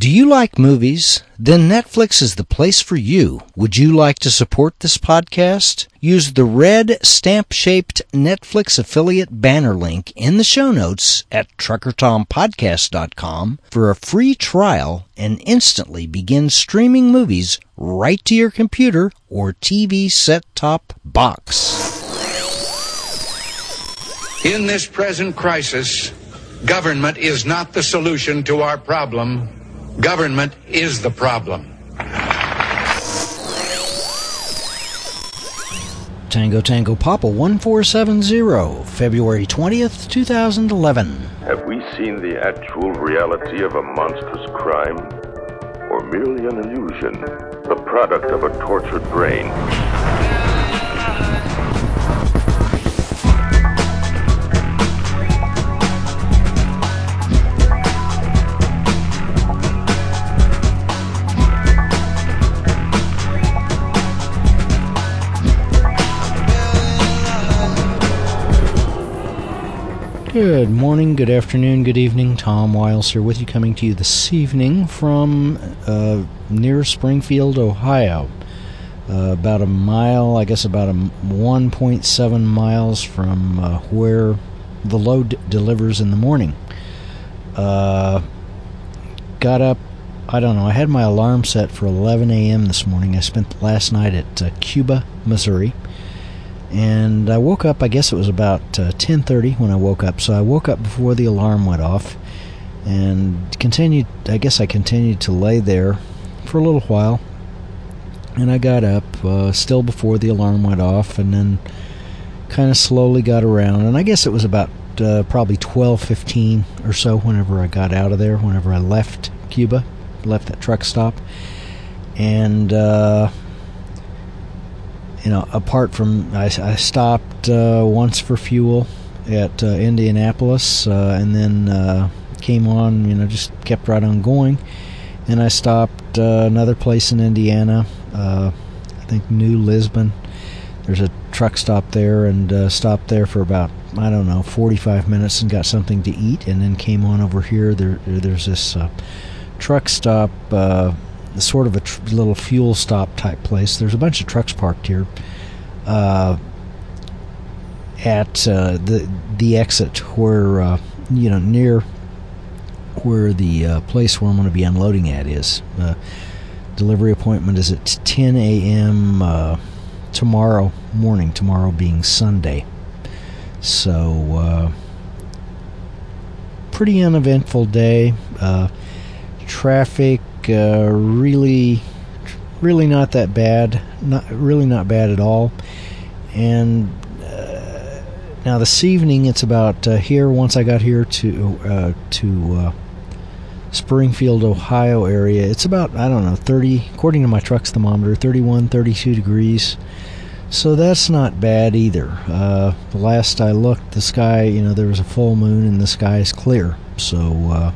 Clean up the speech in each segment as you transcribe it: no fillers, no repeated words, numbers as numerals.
Do you like movies? Then Netflix is the place for you. Would you like to support this podcast? Use the red stamp-shaped Netflix affiliate banner link in the show notes at truckertompodcast.com for a free trial and instantly begin streaming movies right to your computer or TV set-top box. In this present crisis, government is not the solution to our problem. Government is the problem. Tango Tango Papa 1470, February 20th, 2011. Have we seen the actual reality of a monstrous crime? Or merely an illusion, the product of a tortured brain? Good morning, good afternoon, good evening. Tom Wiles here with you, coming to you this evening from near Springfield, Ohio. About a mile, I guess about 1.7 miles from where the load delivers in the morning. Got up, I don't know, I had my alarm set for 11 a.m. this morning. I spent last night at Cuba, Missouri. And I woke up, I guess it was about 10:30 when I woke up. So I woke up before the alarm went off and I continued to lay there for a little while. And I got up still before the alarm went off, and then kind of slowly got around. And I guess it was about probably 12:15 or so whenever I got out of there, whenever I left Cuba, left that truck stop. And apart from, I stopped once for fuel at Indianapolis, and then came on, just kept right on going. And I stopped another place in Indiana, I think New Lisbon. There's a truck stop there, and stopped there for about, 45 minutes and got something to eat, and then came on over here. There's this truck stop, sort of a little fuel stop type place. There's a bunch of trucks parked here at the exit where near where the place where I'm going to be unloading at is. Delivery appointment is at 10 a.m. Tomorrow morning, tomorrow being Sunday. So pretty uneventful day. Traffic really not that bad, not bad at all. And now this evening, it's about here. Once I got here to Springfield, Ohio area, it's about 30, according to my truck's thermometer, 31, 32 degrees. So that's not bad either. The last I looked, the sky, there was a full moon and the sky is clear. So.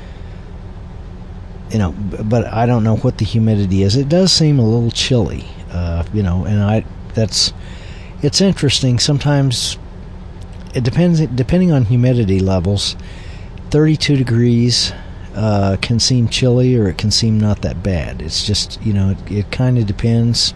But I don't know what the humidity is. It does seem a little chilly, and it's interesting. Sometimes it depends, depending on humidity levels. 32 degrees can seem chilly, or it can seem not that bad. It's just, it kind of depends.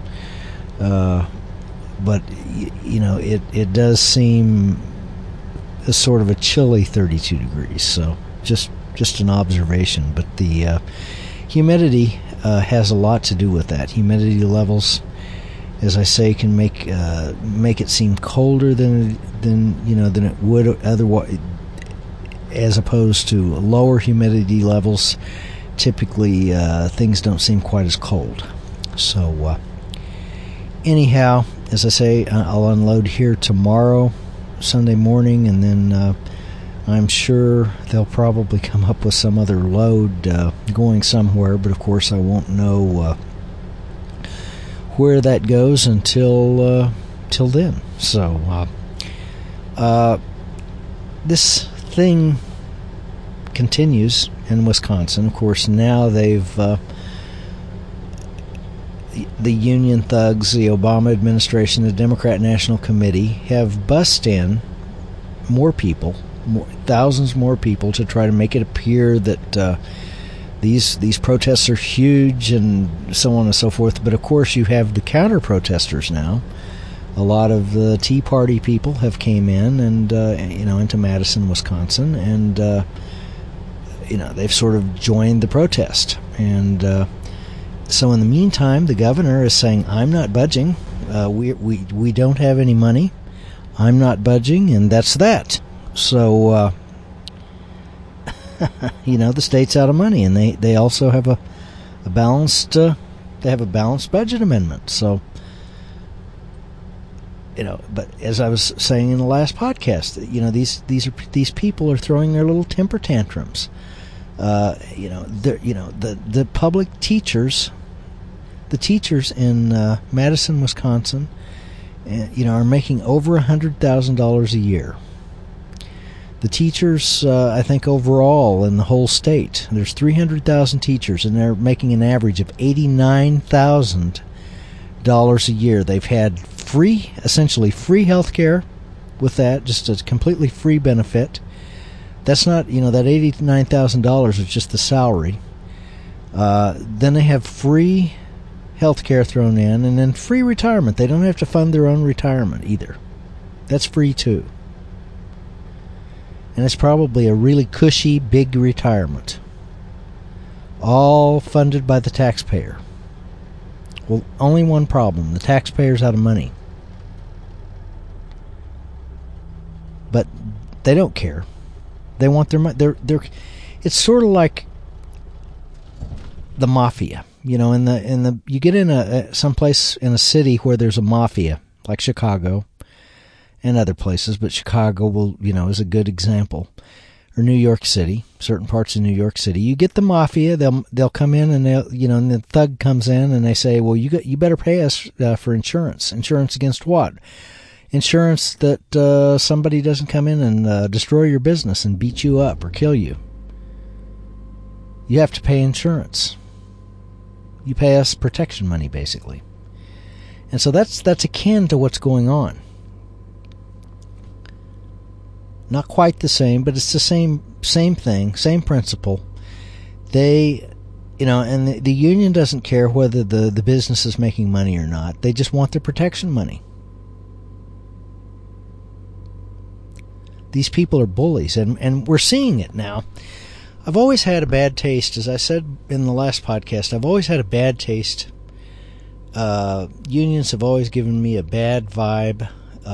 But it does seem a sort of a chilly 32 degrees. So just an observation, but the humidity has a lot to do with that. Humidity levels, as I say, can make it seem colder than it would otherwise, as opposed to lower humidity levels. Typically, things don't seem quite as cold. So, anyhow, as I say, I'll unload here tomorrow, Sunday morning, and then. I'm sure they'll probably come up with some other load going somewhere, but of course I won't know where that goes until then. So this thing continues in Wisconsin. Of course, now they've the union thugs, the Obama administration, the Democrat National Committee have bussed in thousands more people to try to make it appear that the these protests are huge and so on and so forth. But of course, you have the counter protesters now. A lot of the Tea Party people have came in and into Madison, Wisconsin, and they've sort of joined the protest. And so in the meantime, the governor is saying, "I'm not budging. We don't have any money. I'm not budging," and that's that. So the state's out of money, and they also have a balanced budget amendment. So but as I was saying in the last podcast, these people are throwing their little temper tantrums. The public teachers, the teachers in Madison, Wisconsin, are making over $100,000 a year. The teachers, I think overall in the whole state, there's 300,000 teachers, and they're making an average of $89,000 a year. They've had essentially free health care with that, just a completely free benefit. That's not, that $89,000 is just the salary. Then they have free health care thrown in, and then free retirement. They don't have to fund their own retirement either. That's free too. And it's probably a really cushy, big retirement. All funded by the taxpayer. Well, only one problem. The taxpayer's out of money. But they don't care. They want their money. It's sort of like the mafia. You get in someplace in a city where there's a mafia, like Chicago and other places, but Chicago is a good example. Or New York City, certain parts of New York City. You get the mafia, they'll come in and and the thug comes in and they say, "Well, you better pay us for insurance. Insurance against what? Insurance that somebody doesn't come in and destroy your business and beat you up or kill you. You have to pay insurance. You pay us protection money, basically." And so that's akin to what's going on. Not quite the same, but it's the same thing, same principle. They, and the union doesn't care whether the business is making money or not. They just want their protection money. These people are bullies, and we're seeing it now. I've always had a bad taste, as I said in the last podcast, I've always had a bad taste. Unions have always given me a bad vibe,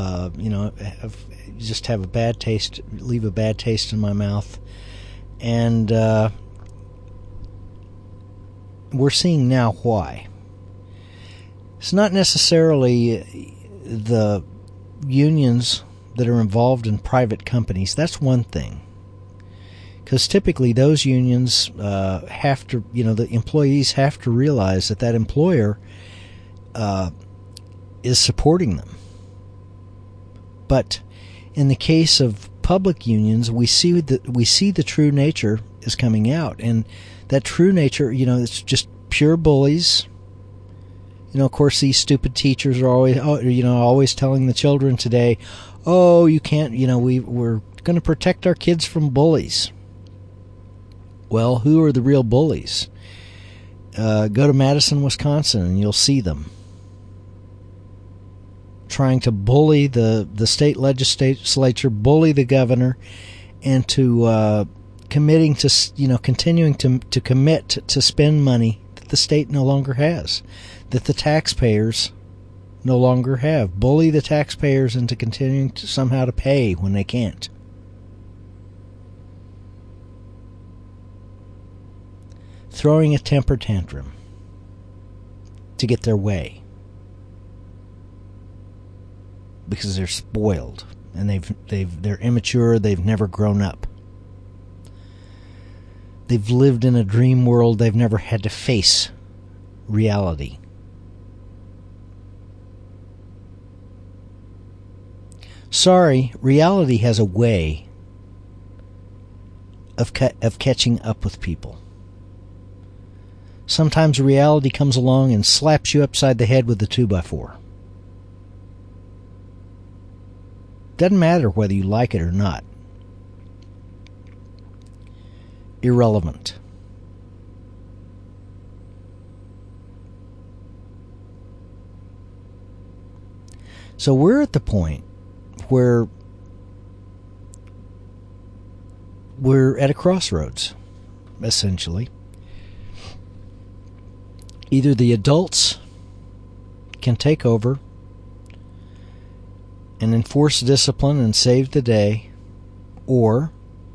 just have a bad taste, leave a bad taste in my mouth. And we're seeing now why. It's not necessarily the unions that are involved in private companies. That's one thing. Because typically those unions have to, the employees have to realize that employer is supporting them. But in the case of public unions, we see the true nature is coming out, and that true nature, it's just pure bullies. Of course, these stupid teachers are always telling the children today, "Oh, you can't, we're going to protect our kids from bullies." Well, who are the real bullies? Go to Madison, Wisconsin, and you'll see them trying to bully the state legislature, bully the governor, into committing to, continuing to commit to spend money that the state no longer has, that the taxpayers no longer have. Bully the taxpayers into continuing to somehow to pay when they can't. Throwing a temper tantrum to get their way. Because they're spoiled and they're immature, they've never grown up. They've lived in a dream world, they've never had to face reality. Sorry, reality has a way of catching up with people. Sometimes reality comes along and slaps you upside the head with a 2x4. Doesn't matter whether you like it or not. Irrelevant. So we're at the point where we're at a crossroads, essentially. Either the adults can take over and enforce discipline and save the day, or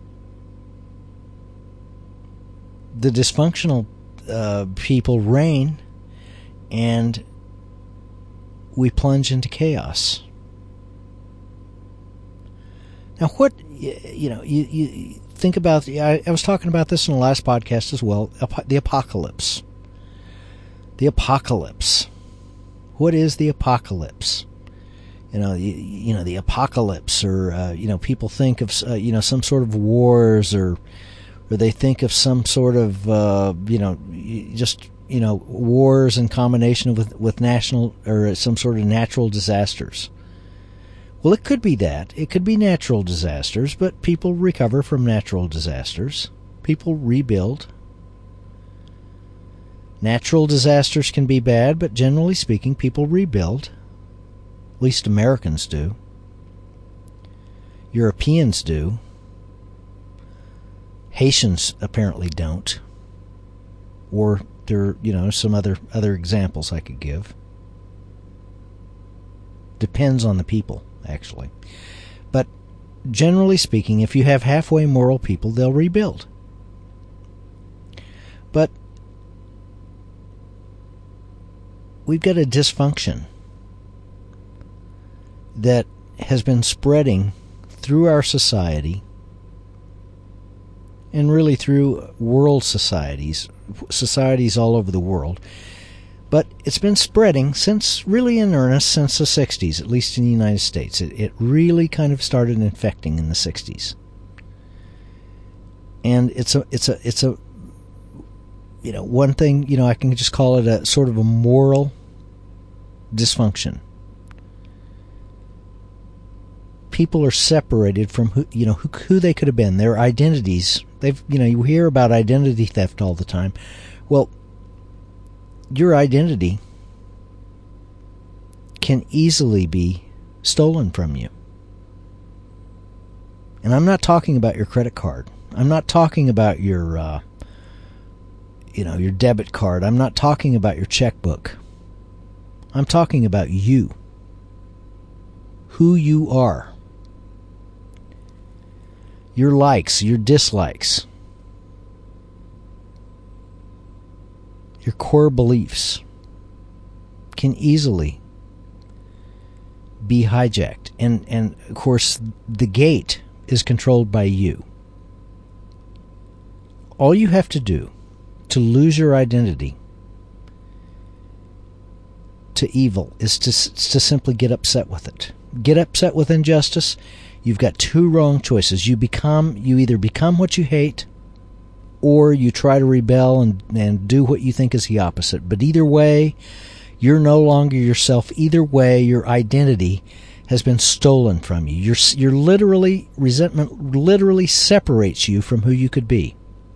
the dysfunctional people reign and we plunge into chaos. Now, what, you think about, I was talking about this in the last podcast as well, the apocalypse. The apocalypse. What is the apocalypse? The apocalypse, or people think of some sort of wars, or they think of some sort of wars in combination with national or some sort of natural disasters. Well, it could be that. It could be natural disasters, but people recover from natural disasters. People rebuild. Natural disasters can be bad, but generally speaking, people rebuild. At least Americans do. Europeans do. Haitians apparently don't. Or there are, some other examples I could give. Depends on the people, actually. But generally speaking, if you have halfway moral people, they'll rebuild. But we've got a dysfunction that has been spreading through our society and really through world societies all over the world. But it's been spreading really in earnest since the 60s, at least in the United States. It really kind of started infecting in the 60s. And it's a one thing, I can just call it a sort of a moral dysfunction. People are separated from who they could have been, their identities. You hear about identity theft all the time. Well, your identity can easily be stolen from you. And I'm not talking about your credit card. I'm not talking about your your debit card. I'm not talking about your checkbook. I'm talking about you. Who you are. Your likes, your dislikes. Your core beliefs can easily be hijacked. And of course, the gate is controlled by you. All you have to do to lose your identity to evil is to simply get upset with it. Get upset with injustice. You've got two wrong choices. You either become what you hate, or you try to rebel and do what you think is the opposite. But either way, you're no longer yourself. Either way, your identity has been stolen from you. Resentment literally separates you from who you could be.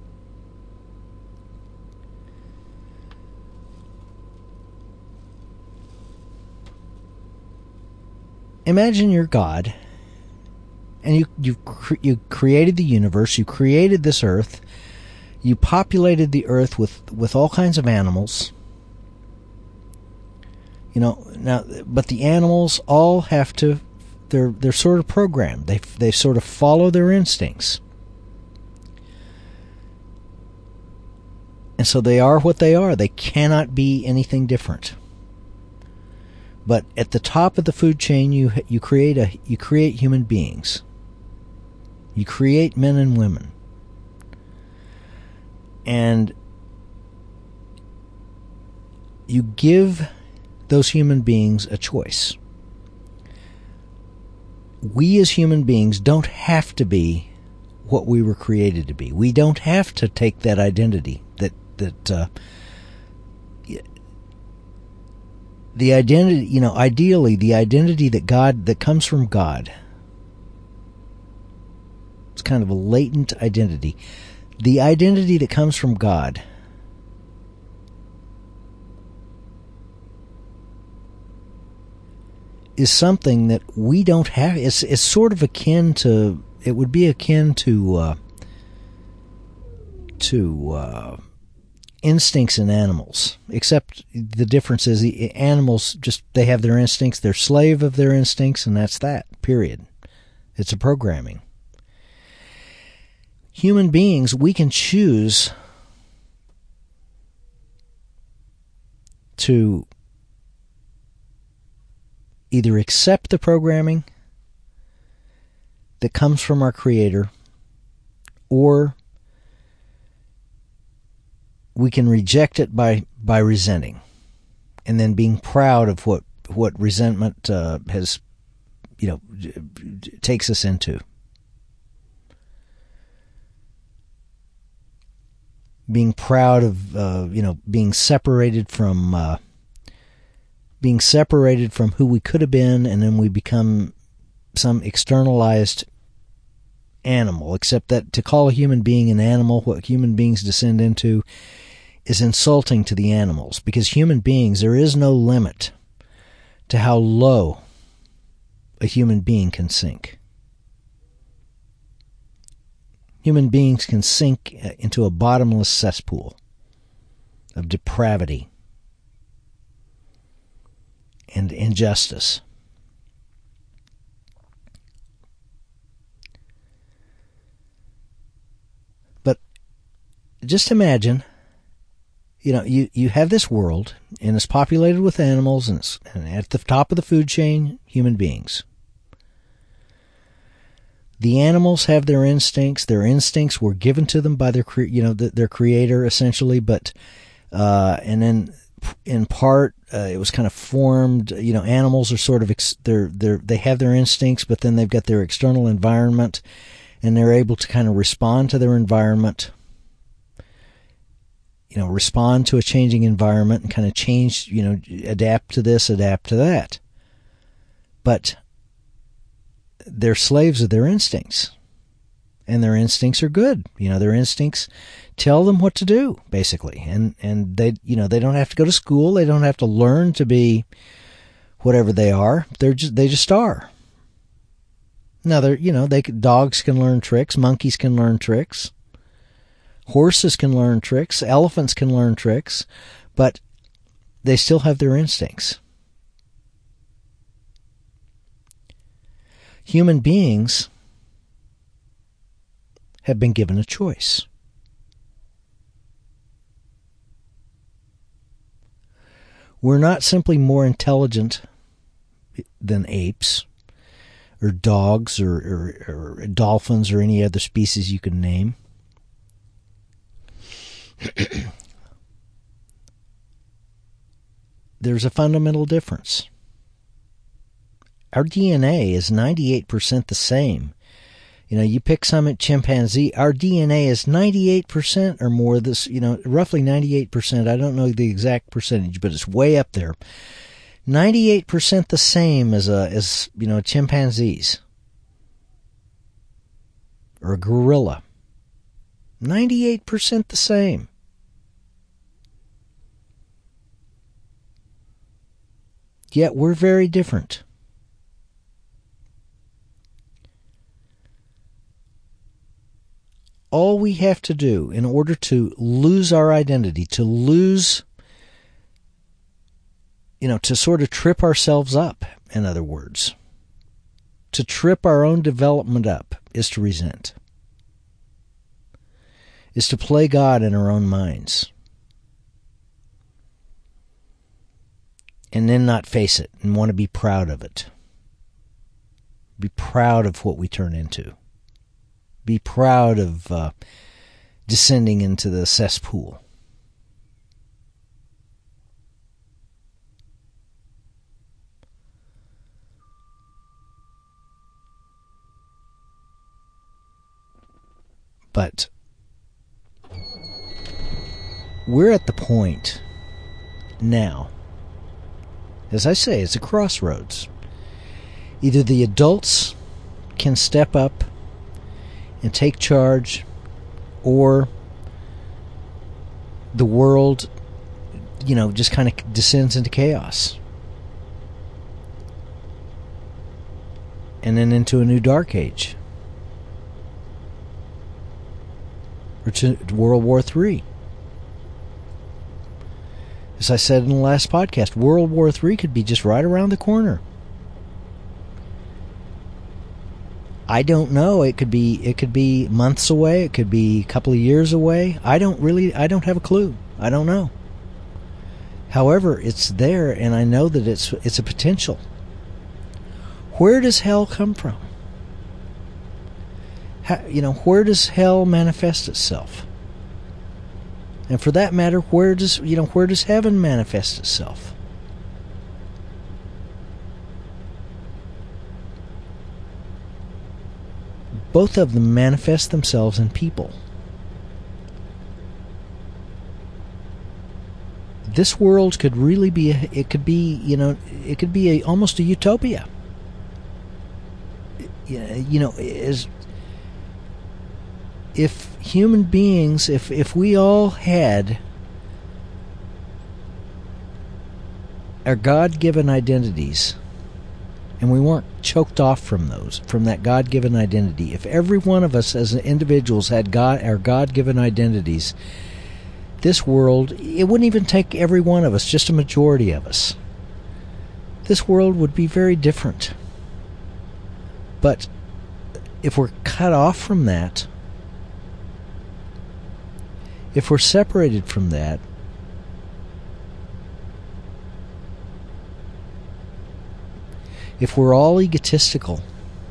Imagine you're God, and you created the universe, you created this earth, you populated the earth with all kinds of animals. But the animals all have to, they're sort of programmed. They sort of follow their instincts. And so they are what they are. They cannot be anything different. But at the top of the food chain, you create human beings. You create men and women. And you give those human beings a choice. We as human beings don't have to be what we were created to be. We don't have to take that identity that the identity, ideally the identity that comes from God. It's kind of a latent identity. The identity that comes from God is something that we don't have. It's sort of akin to, it would be akin to instincts in animals, except the difference is the animals they have their instincts, they're slave of their instincts, and that's that, period. It's a programming. Human beings, we can choose to either accept the programming that comes from our Creator, or we can reject it by resenting, and then being proud of what resentment has, takes us into. Being proud of being separated from who we could have been, and then we become some externalized animal. Except that to call a human being an animal, what human beings descend into, is insulting to the animals, because human beings, there is no limit to how low a human being can sink. Human beings can sink into a bottomless cesspool of depravity and injustice. But just imagine, you have this world, and it's populated with animals, and at the top of the food chain, human beings. The animals have their instincts. Their instincts were given to them by their creator, essentially. But and then in part, it was kind of formed. Animals are sort of they have their instincts, but then they've got their external environment, and they're able to kind of respond to their environment. Respond to a changing environment and kind of change. Adapt to this, adapt to that. But they're slaves of their instincts, and their instincts are good. Their instincts tell them what to do, basically, and they don't have to go to school. They don't have to learn to be whatever they are. They just are. Now dogs can learn tricks, monkeys can learn tricks, horses can learn tricks, elephants can learn tricks, but they still have their instincts. Human beings have been given a choice. We're not simply more intelligent than apes, or dogs, or dolphins, or any other species you can name. There's a fundamental difference. Our DNA is 98% the same. You pick some chimpanzee, our DNA is 98% or more, roughly 98%. I don't know the exact percentage, but it's way up there. 98% the same as chimpanzees or a gorilla. 98% the same. Yet we're very different. All we have to do in order to lose our identity, to lose, to sort of trip ourselves up, in other words, to trip our own development up, is to resent, is to play God in our own minds, and then not face it and want to be proud of it. Be proud of what we turn into. Be proud of descending into the cesspool. But we're at the point now, as I say, it's a crossroads. Either the adults can step up and take charge, or the world, just kind of descends into chaos. and then into a new dark age. Or to World War III. As I said in the last podcast, World War III could be just right around the corner. I don't know. It could be months away. It could be a couple of years away. I don't have a clue. I don't know. However, it's there, and I know that it's a potential. Where does hell come from? Where does hell manifest itself? And for that matter, where does heaven manifest itself? Both of them manifest themselves in people. This world could really be almost a utopia. If human beings, if we all had our God-given identities, and we weren't choked off from that God-given identity, if every one of us as individuals had our God-given identities, this world, it wouldn't even take every one of us, just a majority of us. This world would be very different. But if we're cut off from that, if we're separated from that, if we're all egotistical,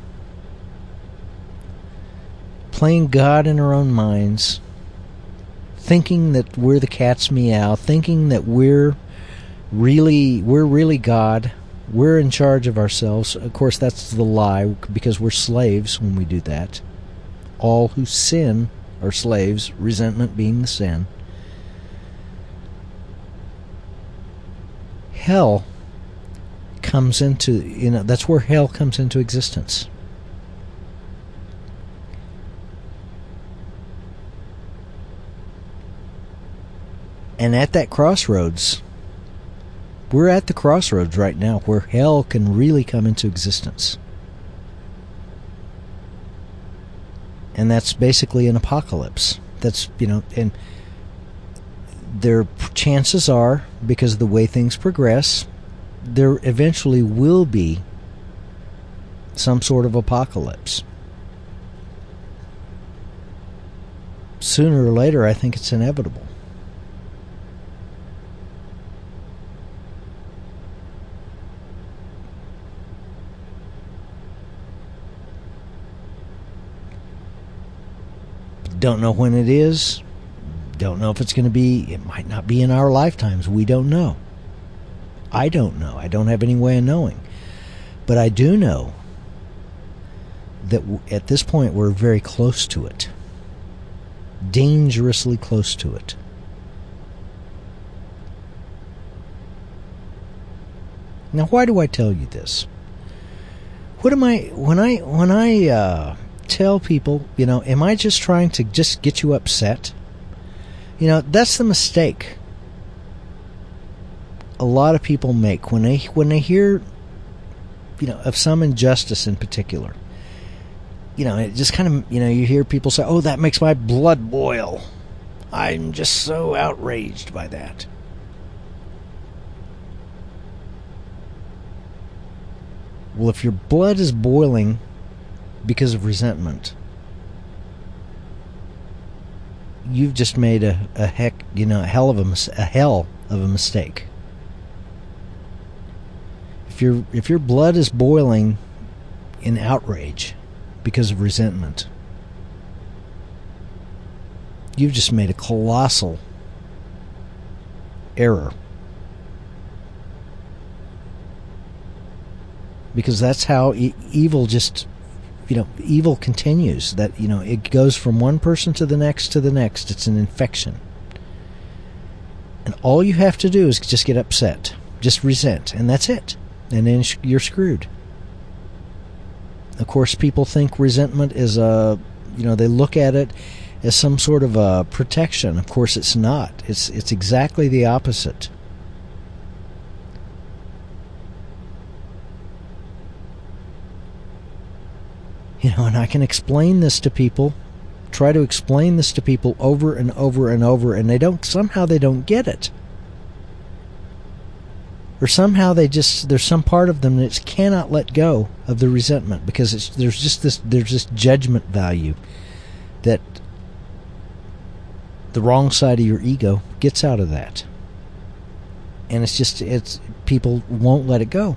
playing God in our own minds, thinking that we're the cat's meow, thinking that we're really God, we're in charge of ourselves. Of course, that's the lie, because we're slaves when we do that. All who sin are slaves, resentment being the sin. Hell comes into, that's where hell comes into existence. And at that crossroads, we're at the crossroads right now where hell can really come into existence. And that's basically an apocalypse. That's, and there chances are, because of the way things progress, there eventually will be some sort of apocalypse. Sooner or later, I think it's inevitable. Don't know when it is. Don't know if it's going to be. It might not be in our lifetimes. We don't know. I don't know. I don't have any way of knowing. But I do know that at this point we're very close to it. Dangerously close to it. Now, why do I tell you this? What am I when I tell people, am I just trying to just get you upset? That's the mistake a lot of people make when they hear of some injustice in particular. It just kind of, you hear people say, "Oh, that makes my blood boil. I'm just so outraged by that." Well, if your blood is boiling because of resentment, you've just made a hell of a mistake. If your blood is boiling in outrage because of resentment, you've just made a colossal error. Because that's how evil just, evil continues. That, it goes from one person to the next to the next. It's an infection. And all you have to do is just get upset. Just resent. And that's it. And then you're screwed. Of course, people think resentment is they look at it as some sort of a protection. Of course, it's not. It's exactly the opposite. And I can explain this to people, try to explain this to people over and over and over, and they don't get it. Or somehow there's some part of them that cannot let go of the resentment, because there's this judgment value that the wrong side of your ego gets out of that. And it's people won't let it go.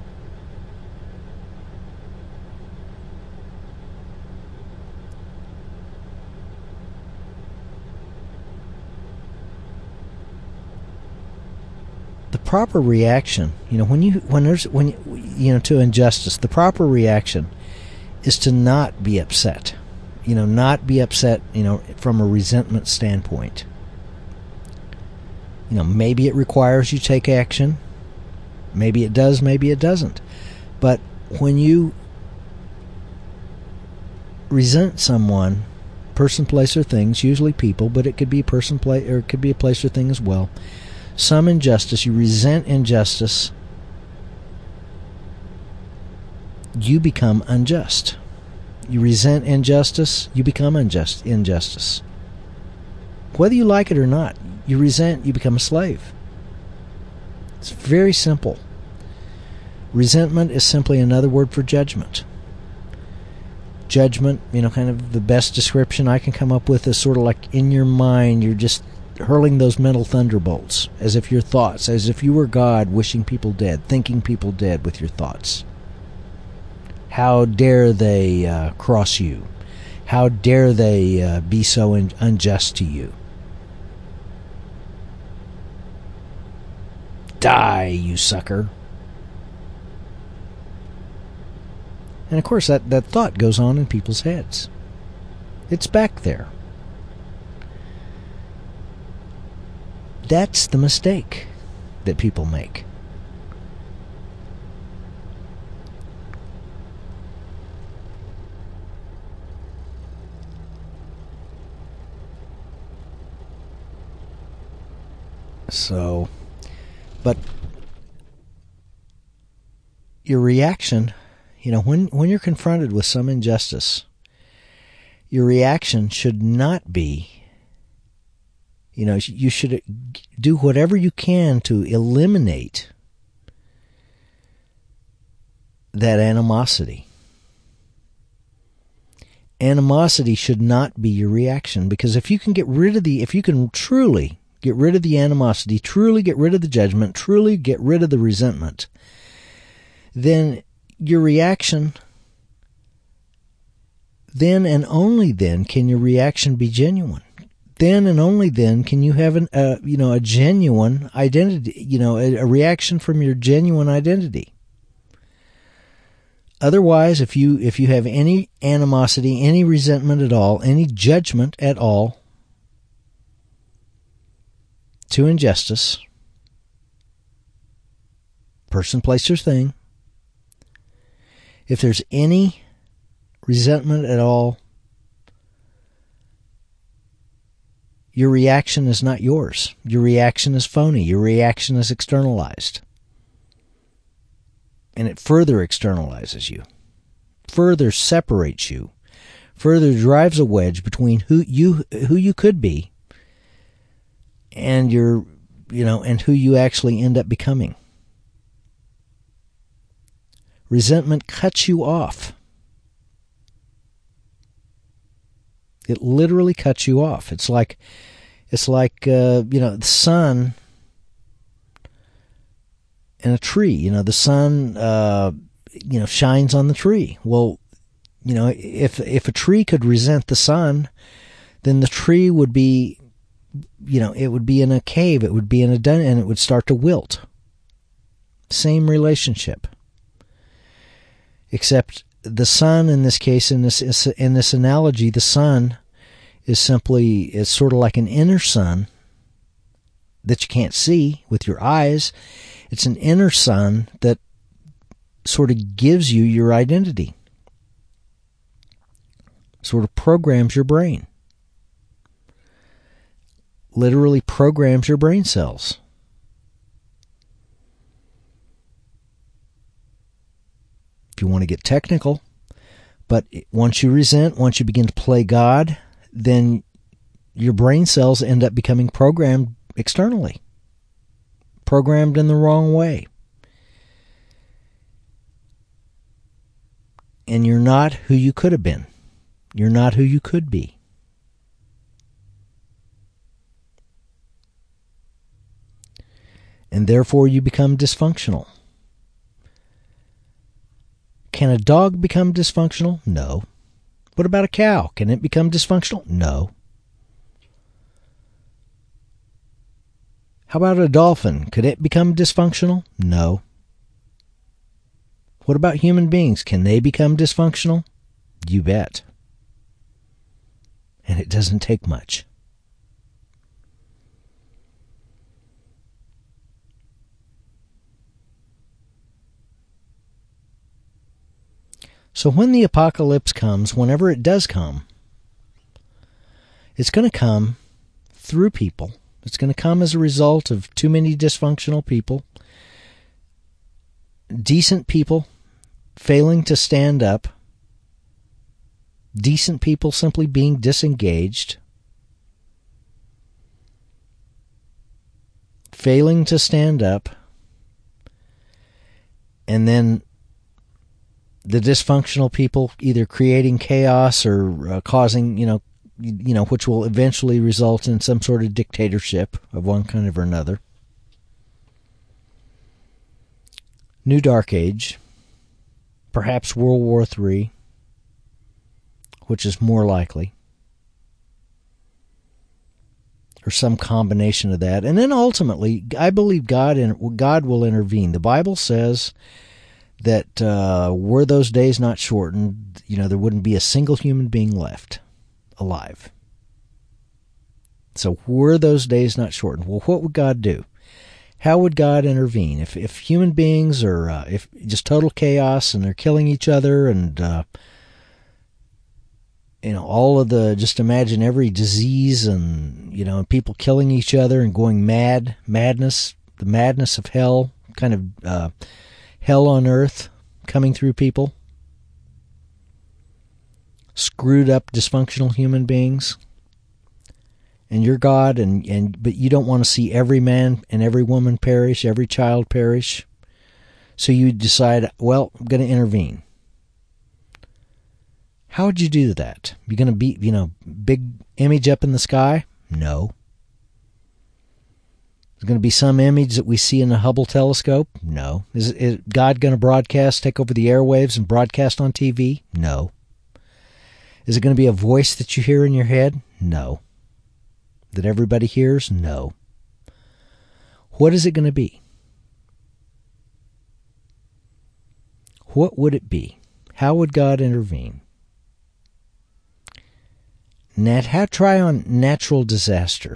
The proper reaction, to injustice, the proper reaction is to not be upset. Not be upset, from a resentment standpoint. Maybe it requires you take action. Maybe it does, maybe it doesn't. But when you resent someone, person, place, or things, usually people, but it could be person, place, or it could be a place or thing as well, some injustice, you resent injustice, you become unjust. You resent injustice, you become injustice. Whether you like it or not, you resent, you become a slave. It's very simple. Resentment is simply another word for judgment. Judgment, kind of the best description I can come up with is sort of like in your mind, you're just hurling those mental thunderbolts, as if your thoughts, as if you were God wishing people dead, thinking people dead with your thoughts. How dare they cross you? How dare they be so unjust to you? Die, you sucker. And of course that thought goes on in people's heads. It's back there. That's the mistake that people make. So, but your reaction, when you're confronted with some injustice, your reaction should not be, you should do whatever you can to eliminate that animosity. Animosity should not be your reaction, because if you can truly get rid of the animosity, truly get rid of the judgment, truly get rid of the resentment, then your reaction, then and only then can your reaction be genuine. Then and only then can you have a genuine identity, a reaction from your genuine identity. Otherwise, if you have any animosity, any resentment at all, any judgment at all to injustice, person, place, or thing, if there's any resentment at all, your reaction is not yours. Your reaction is phony. Your reaction is externalized. And it further externalizes you, further separates you, further drives a wedge between who you could be and and who you actually end up becoming. Resentment cuts you off. It literally cuts you off. It's like the sun and a tree. The sun shines on the tree. Well, if a tree could resent the sun, then the tree would be, it would be in a cave. It would be in a den, and it would start to wilt. Same relationship, except the sun in this case, in this analogy, the sun is sort of like an inner sun that you can't see with your eyes. It's an inner sun that sort of gives you your identity, sort of programs your brain, literally programs your brain cells. If you want to get technical, But once you resent, once you begin to play God, then your brain cells end up becoming programmed externally, programmed in the wrong way. And you're not who you could have been. You're not who you could be. And therefore you become dysfunctional. Can a dog become dysfunctional? No. What about a cow? Can it become dysfunctional? No. How about a dolphin? Could it become dysfunctional? No. What about human beings? Can they become dysfunctional? You bet. And it doesn't take much. So when the apocalypse comes, whenever it does come, it's going to come through people. It's going to come as a result of too many dysfunctional people, decent people failing to stand up, decent people simply being disengaged, failing to stand up, and then the dysfunctional people either creating chaos or causing, which will eventually result in some sort of dictatorship of one kind or another. New Dark Age, perhaps World War III, which is more likely, or some combination of that. And then ultimately, I believe God will intervene. The Bible says that were those days not shortened, there wouldn't be a single human being left alive. So were those days not shortened? Well, what would God do? How would God intervene? If human beings are if just total chaos and they're killing each other and all of the, just imagine every disease and people killing each other and going madness, the madness of hell, kind of hell on earth coming through people, screwed up dysfunctional human beings, and you're God, but you don't want to see every man and every woman perish, every child perish, so you decide, well, I'm going to intervene. How would you do that? You're going to be, big image up in the sky? No. Is going to be some image that we see in the Hubble telescope? No. Is God going to take over the airwaves and broadcast on TV? No. Is it going to be a voice that you hear in your head? No. That everybody hears? No. What is it going to be? What would it be? How would God intervene? Try on natural disaster.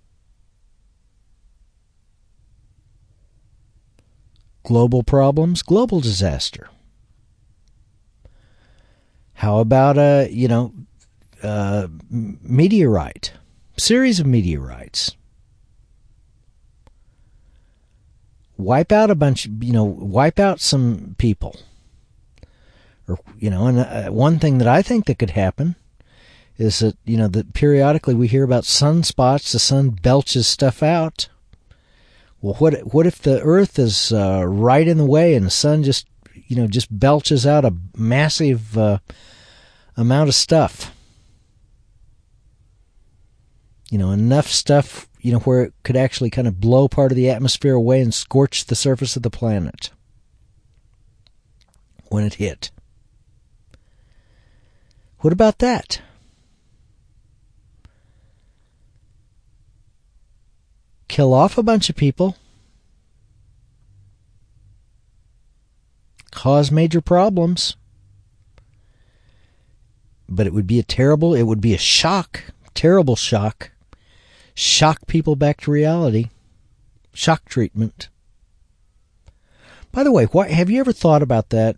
Global problems, global disaster. How about a meteorite, series of meteorites? Wipe out wipe out some people. Or and one thing that I think that could happen is that that periodically we hear about sunspots. The sun belches stuff out. Well, what if the Earth is right in the way and the sun just belches out a massive amount of stuff? Enough stuff, where it could actually kind of blow part of the atmosphere away and scorch the surface of the planet when it hit. What about that? Kill off a bunch of people, cause major problems, but it would be a shock, terrible shock people back to reality, shock treatment. By the way, have you ever thought about that?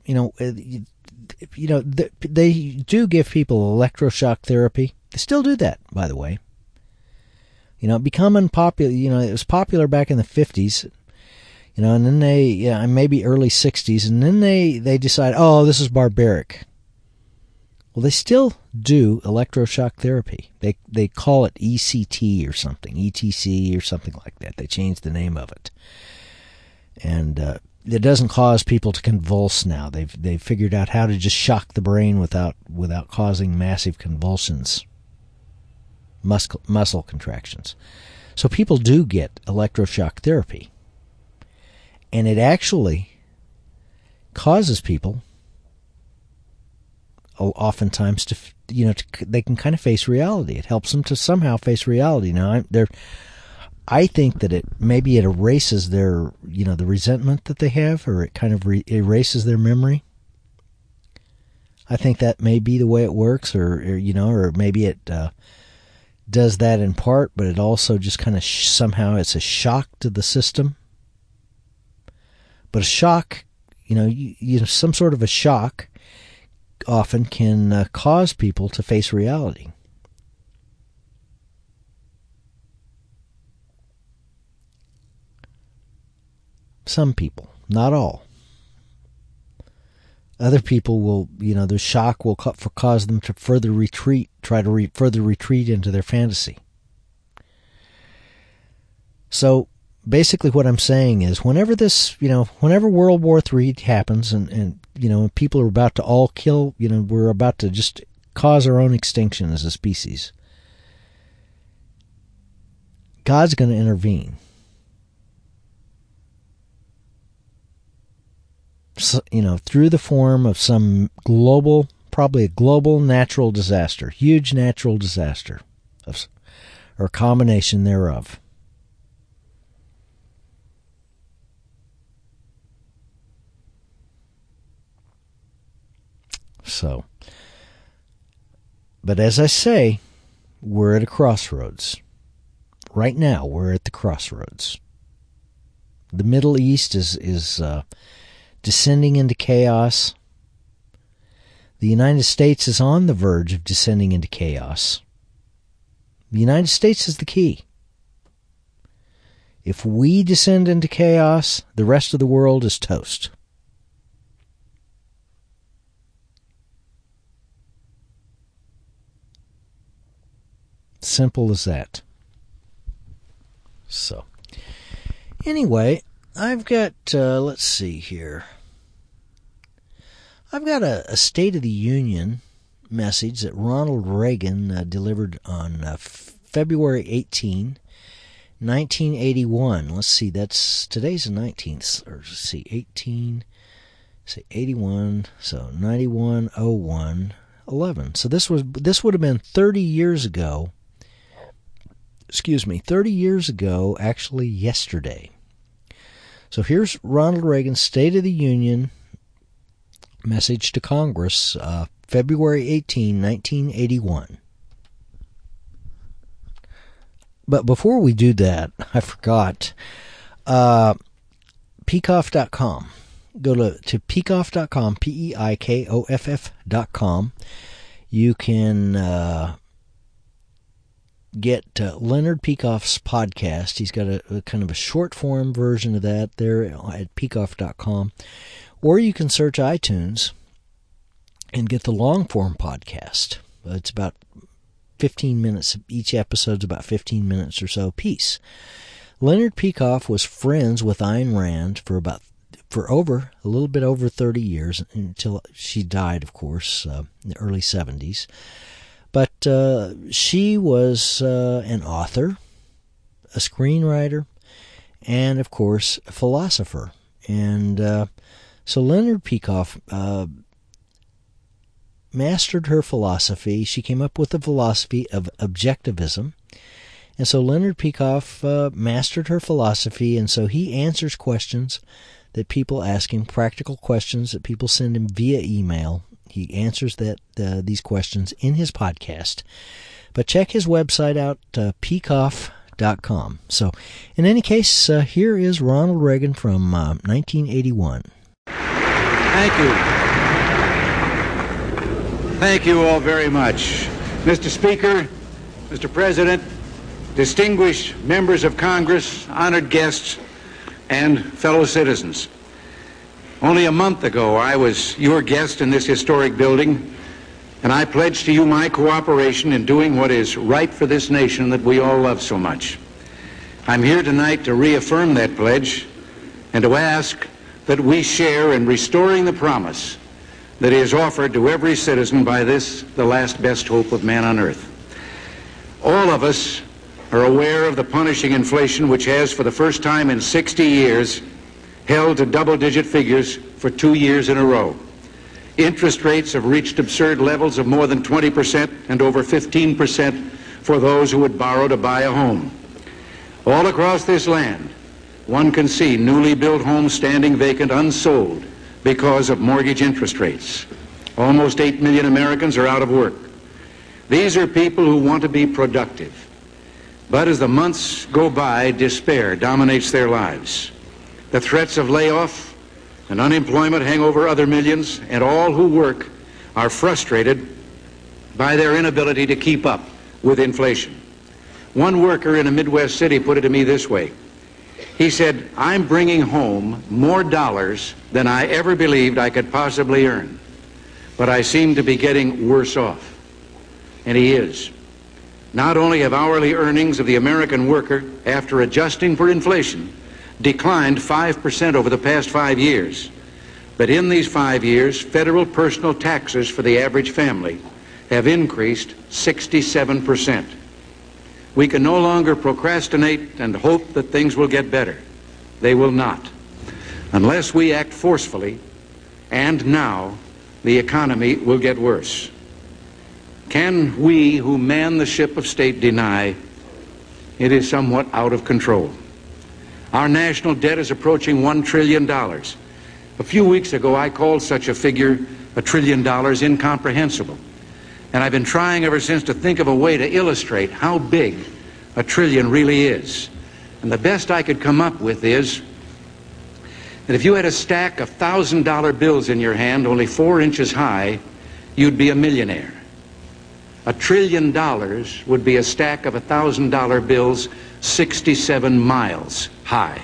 They do give people electroshock therapy. They still do that, by the way. It become unpopular. It was popular back in the 50s, and then maybe early 60s, and then they decide, oh, this is barbaric. Well, they still do electroshock therapy. They call it ECT or something, ETC or something like that. They changed the name of it. And it doesn't cause people to convulse now. They've figured out how to just shock the brain without causing massive convulsions, muscle contractions. So people do get electroshock therapy. And it actually causes people oftentimes they can kind of face reality. It helps them to somehow face reality. Now, I think that it erases their, the resentment that they have, or it kind of erases their memory. I think that may be the way it works, or maybe it does that in part, but it also just kind of somehow it's a shock to the system. But a shock, some sort of a shock often can cause people to face reality. Some people, not all. Other people will, the shock will cause them to further retreat, further retreat into their fantasy. So basically what I'm saying is whenever World War III happens and people are about to all kill, we're about to just cause our own extinction as a species, God's going to intervene. So, through the form of some probably a global natural disaster, huge natural disaster, or a combination thereof. So, but as I say, we're at a crossroads. Right now, we're at the crossroads. The Middle East is descending into chaos. The United States is on the verge of descending into chaos. The United States is the key. If we descend into chaos, the rest of the world is toast. Simple as that. So, anyway, I've got, let's see here. I've got a State of the Union message that Ronald Reagan delivered on February 18, 1981. Let's see, today's the 19th, or let's see, 81, so 91, 01, 11. So this would have been 30 years ago. 30 years ago, actually yesterday. So here's Ronald Reagan's State of the Union message to Congress, February 18, 1981. But before we do that, I forgot, Peikoff.com. Go to Peikoff.com, Peikoff.com. You can get Leonard Peikoff's podcast. He's got a kind of a short form version of that there at Peikoff.com. Or you can search iTunes and get the long form podcast. It's about 15 minutes. Each episode's about 15 minutes or so apiece. Leonard Peikoff was friends with Ayn Rand for a little bit over 30 years, until she died, of course, in the early 70s. But she was an author, a screenwriter, and, of course, a philosopher. And so Leonard Peikoff mastered her philosophy. She came up with the philosophy of objectivism. And so Leonard Peikoff mastered her philosophy, and so he answers questions that people ask him, practical questions that people send him via email. He answers these questions in his podcast. But check his website out, Peikoff.com. So, in any case, here is Ronald Reagan from 1981. Thank you. Thank you all very much. Mr. Speaker, Mr. President, distinguished members of Congress, honored guests, and fellow citizens. Only a month ago, I was your guest in this historic building And I pledge to you my cooperation in doing what is right for this nation that we all love so much. I'm here tonight to reaffirm that pledge and to ask that we share in restoring the promise that is offered to every citizen by this, the last best hope of man on earth. All of us are aware of the punishing inflation which has, for the first time in 60 years, held to double-digit figures for 2 years in a row. Interest rates have reached absurd levels of more than 20% and over 15% for those who would borrow to buy a home. All across this land, one can see newly built homes standing vacant, unsold, because of mortgage interest rates. Almost 8 million Americans are out of work. These are people who want to be productive. But as the months go by, despair dominates their lives. The threats of layoff and unemployment hang over other millions, and all who work are frustrated by their inability to keep up with inflation. One worker in a Midwest city put it to me this way. He said, "I'm bringing home more dollars than I ever believed I could possibly earn, but I seem to be getting worse off." And he is. Not only have hourly earnings of the American worker, after adjusting for inflation, declined 5% over the past 5 years, but in these 5 years, federal personal taxes for the average family have increased 67%. We can no longer procrastinate and hope that things will get better. They will not. Unless we act forcefully, and now, the economy will get worse. Can we who man the ship of state deny it is somewhat out of control? Our national debt is approaching $1 trillion. A few weeks ago, I called such a figure, $1 trillion, incomprehensible. And I've been trying ever since to think of a way to illustrate how big $1 trillion really is. And the best I could come up with is that if you had a stack of $1,000 bills in your hand, only 4 inches high, you'd be a millionaire. $1 trillion would be a stack of $1,000 bills 67 miles high.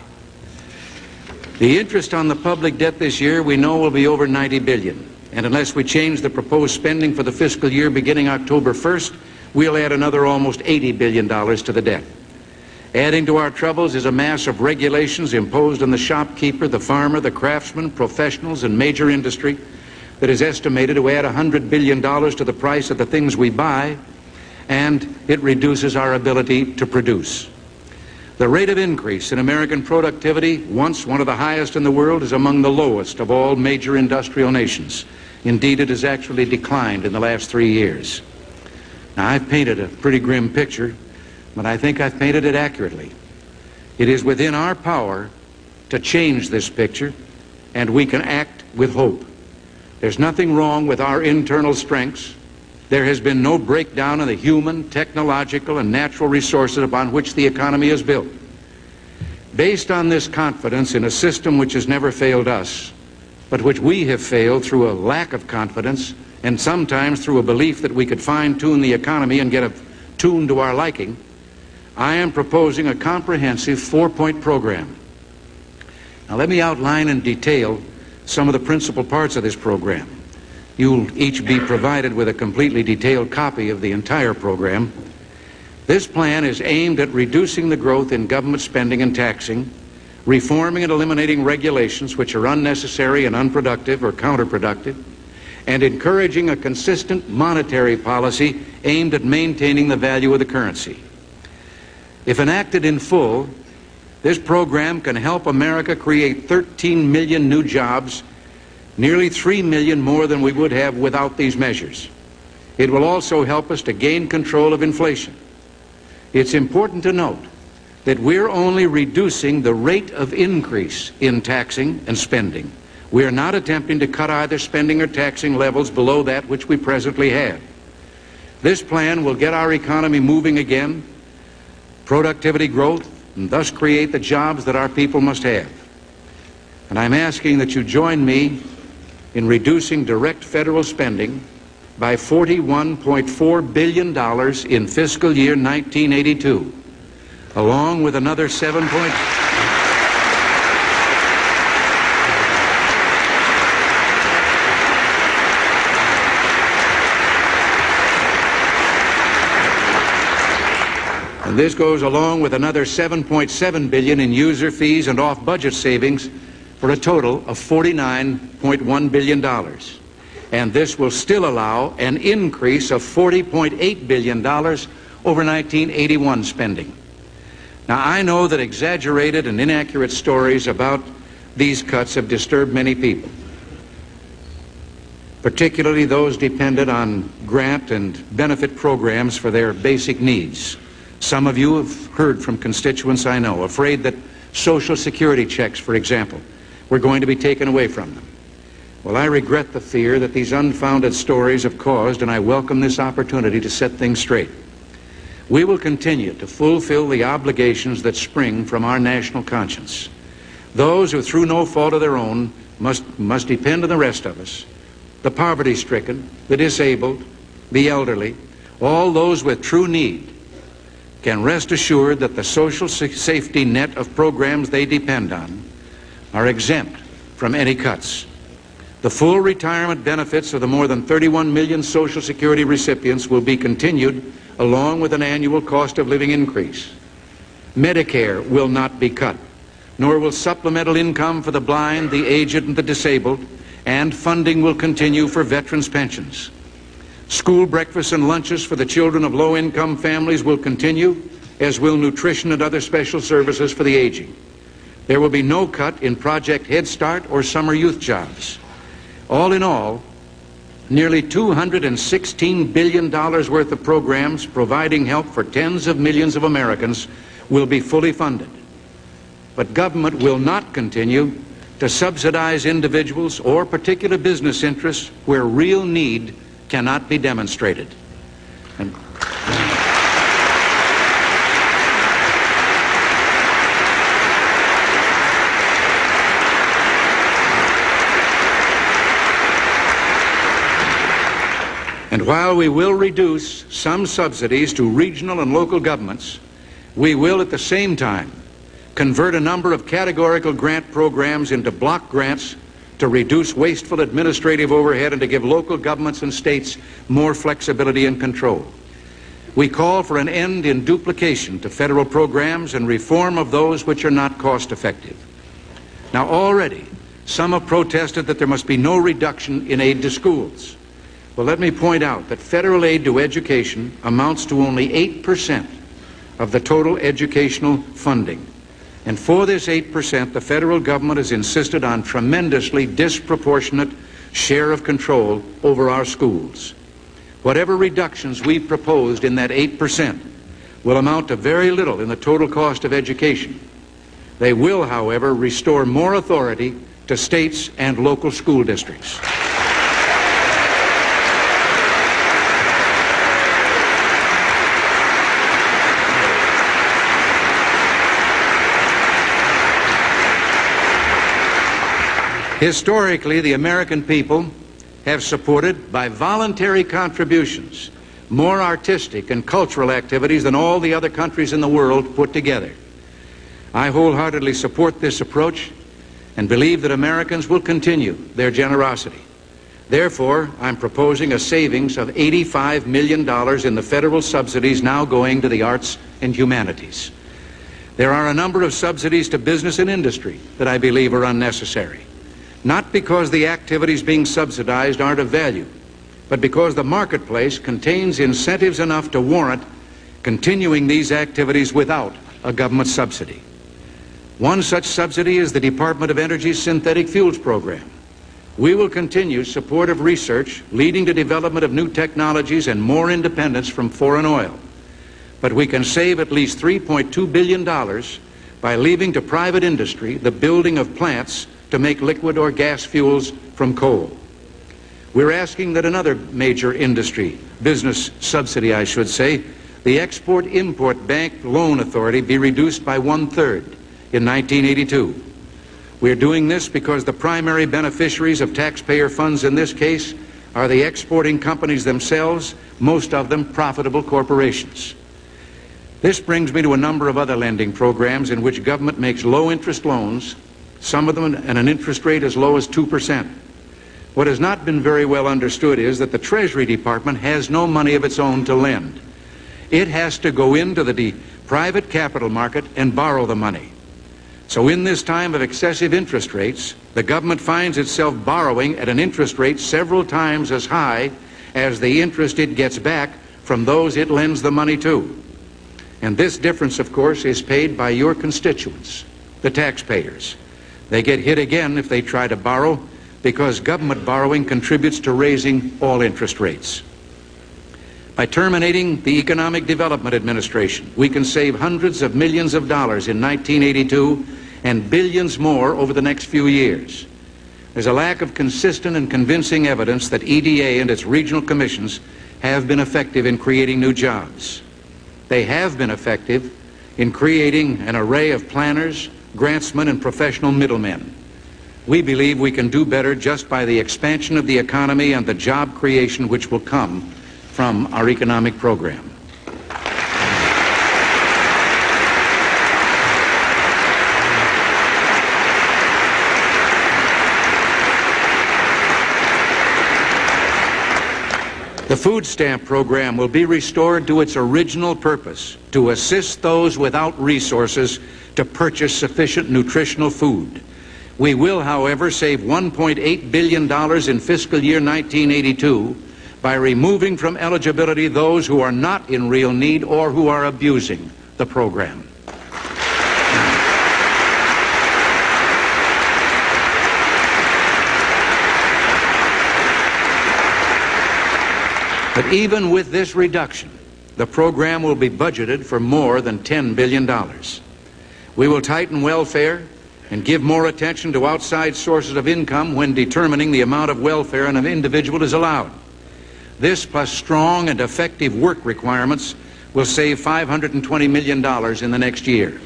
The interest on the public debt this year, we know, will be over $90 billion. And unless we change the proposed spending for the fiscal year beginning October 1st, we'll add another almost $80 billion to the debt. Adding to our troubles is a mass of regulations imposed on the shopkeeper, the farmer, the craftsman, professionals, and major industry that is estimated to add $100 billion to the price of the things we buy, and it reduces our ability to produce. The rate of increase in American productivity, once one of the highest in the world, is among the lowest of all major industrial nations. Indeed, it has actually declined in the last 3 years. Now, I've painted a pretty grim picture, but I think I've painted it accurately. It is within our power to change this picture, and we can act with hope. There's nothing wrong with our internal strengths. There has been no breakdown in the human, technological, and natural resources upon which the economy is built. Based on this confidence in a system which has never failed us, but which we have failed through a lack of confidence and sometimes through a belief that we could fine-tune the economy and get a tune to our liking, I am proposing a comprehensive 4-point program. Now let me outline in detail some of the principal parts of this program. You'll each be provided with a completely detailed copy of the entire program. This plan is aimed at reducing the growth in government spending and taxing, reforming and eliminating regulations which are unnecessary and unproductive or counterproductive, and encouraging a consistent monetary policy aimed at maintaining the value of the currency. If enacted in full, this program can help America create 13 million new jobs, nearly 3 million more than we would have without these measures. It will also help us to gain control of inflation. It's important to note that we're only reducing the rate of increase in taxing and spending. We are not attempting to cut either spending or taxing levels below that which we presently have. This plan will get our economy moving again, productivity growth, and thus create the jobs that our people must have. And I'm asking that you join me in reducing direct federal spending by $41.4 billion in fiscal year 1982, along with another 7. This goes along with another $7.7 billion in user fees and off-budget savings for a total of $49.1 billion. And this will still allow an increase of $40.8 billion over 1981 spending. Now, I know that exaggerated and inaccurate stories about these cuts have disturbed many people, particularly those dependent on grant and benefit programs for their basic needs. Some of you have heard from constituents I know, afraid that Social Security checks, for example, were going to be taken away from them. Well, I regret the fear that these unfounded stories have caused, and I welcome this opportunity to set things straight. We will continue to fulfill the obligations that spring from our national conscience. Those who, through no fault of their own, must depend on the rest of us, the poverty-stricken, the disabled, the elderly, all those with true need, can rest assured that the social safety net of programs they depend on are exempt from any cuts. The full retirement benefits of the more than 31 million Social Security recipients will be continued along with an annual cost of living increase. Medicare will not be cut, nor will supplemental income for the blind, the aged, and the disabled, and funding will continue for veterans' pensions. School breakfasts and lunches for the children of low-income families will continue, as will nutrition and other special services for the aging. There will be no cut in Project Head Start or summer youth jobs. All in all, nearly $216 billion worth of programs providing help for tens of millions of Americans will be fully funded. But government will not continue to subsidize individuals or particular business interests where real need cannot be demonstrated. And while we will reduce some subsidies to regional and local governments, we will at the same time convert a number of categorical grant programs into block grants to reduce wasteful administrative overhead and to give local governments and states more flexibility and control. We call for an end in duplication to federal programs and reform of those which are not cost effective. Now, already some have protested that there must be no reduction in aid to schools. Well, let me point out that federal aid to education amounts to only 8% of the total educational funding. And for this 8%, the federal government has insisted on tremendously disproportionate share of control over our schools. Whatever reductions we've proposed in that 8% will amount to very little in the total cost of education. They will, however, restore more authority to states and local school districts. Historically, the American people have supported, by voluntary contributions, more artistic and cultural activities than all the other countries in the world put together. I wholeheartedly support this approach and believe that Americans will continue their generosity. Therefore, I'm proposing a savings of $85 million in the federal subsidies now going to the arts and humanities. There are a number of subsidies to business and industry that I believe are unnecessary. Not because the activities being subsidized aren't of value, but because the marketplace contains incentives enough to warrant continuing these activities without a government subsidy. One such subsidy is the Department of Energy's Synthetic Fuels Program. We will continue support of research leading to development of new technologies and more independence from foreign oil. But we can save at least $3.2 billion by leaving to private industry the building of plants to make liquid or gas fuels from coal. We're asking that another major industry, business subsidy I should say, the Export-Import Bank Loan Authority, be reduced by 1/3 in 1982. We're doing this because the primary beneficiaries of taxpayer funds in this case are the exporting companies themselves, most of them profitable corporations. This brings me to a number of other lending programs in which government makes low-interest loans, some of them at an interest rate as low as 2%. What has not been very well understood is that the Treasury Department has no money of its own to lend. It has to go into the private capital market and borrow the money. So in this time of excessive interest rates, the government finds itself borrowing at an interest rate several times as high as the interest it gets back from those it lends the money to. And this difference, of course, is paid by your constituents, the taxpayers. They get hit again if they try to borrow, because government borrowing contributes to raising all interest rates. By terminating the Economic Development Administration, we can save hundreds of millions of dollars in 1982 and billions more over the next few years. There's a lack of consistent and convincing evidence that EDA and its regional commissions have been effective in creating new jobs. They have been effective in creating an array of planners, grantsmen, and professional middlemen. We believe we can do better just by the expansion of the economy and the job creation which will come from our economic program. The food stamp program will be restored to its original purpose, to assist those without resources to purchase sufficient nutritional food. We will, however, save $1.8 billion in fiscal year 1982 by removing from eligibility those who are not in real need or who are abusing the program. But even with this reduction, the program will be budgeted for more than $10 billion. We will tighten welfare and give more attention to outside sources of income when determining the amount of welfare an individual is allowed. This, plus strong and effective work requirements, will save $520 million in the next year.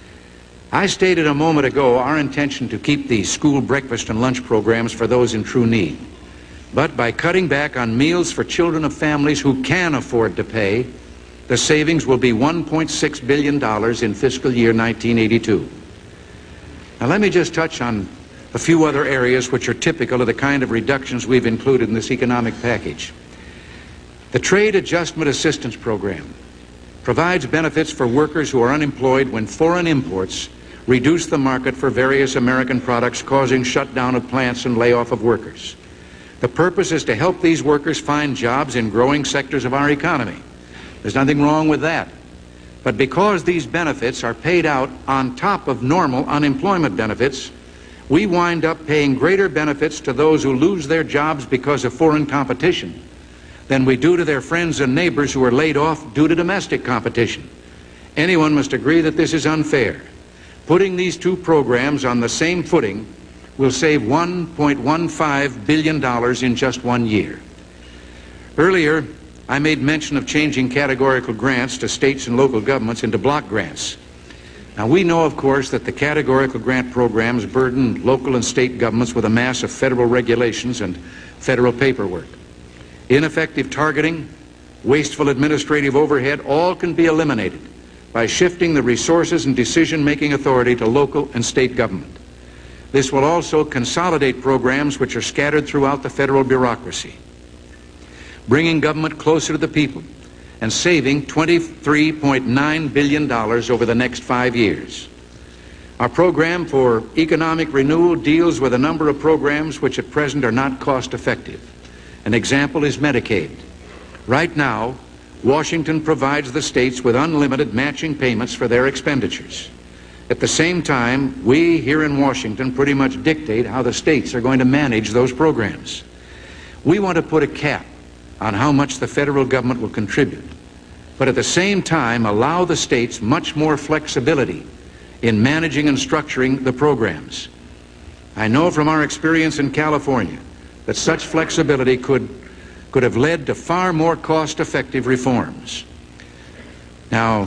I stated a moment ago our intention to keep the school breakfast and lunch programs for those in true need. But by cutting back on meals for children of families who can afford to pay, the savings will be $1.6 billion in fiscal year 1982. Now let me just touch on a few other areas which are typical of the kind of reductions we've included in this economic package. The Trade Adjustment Assistance Program provides benefits for workers who are unemployed when foreign imports reduce the market for various American products, causing shutdown of plants and layoff of workers. The purpose is to help these workers find jobs in growing sectors of our economy. There's nothing wrong with that. But because these benefits are paid out on top of normal unemployment benefits, we wind up paying greater benefits to those who lose their jobs because of foreign competition than we do to their friends and neighbors who are laid off due to domestic competition. Anyone must agree that this is unfair. Putting these two programs on the same footing will save $1.15 billion in just 1 year. Earlier, I made mention of changing categorical grants to states and local governments into block grants. Now, we know, of course, that the categorical grant programs burden local and state governments with a mass of federal regulations and federal paperwork. Ineffective targeting, wasteful administrative overhead, all can be eliminated by shifting the resources and decision-making authority to local and state government. This will also consolidate programs which are scattered throughout the federal bureaucracy, bringing government closer to the people and saving $23.9 billion over the next 5 years. Our program for economic renewal deals with a number of programs which at present are not cost-effective. An example is Medicaid. Right now, Washington provides the states with unlimited matching payments for their expenditures. At the same time, we here in Washington pretty much dictate how the states are going to manage those programs. We want to put a cap on how much the federal government will contribute, but at the same time allow the states much more flexibility in managing and structuring the programs. I know from our experience in California that such flexibility could have led to far more cost-effective reforms. Now,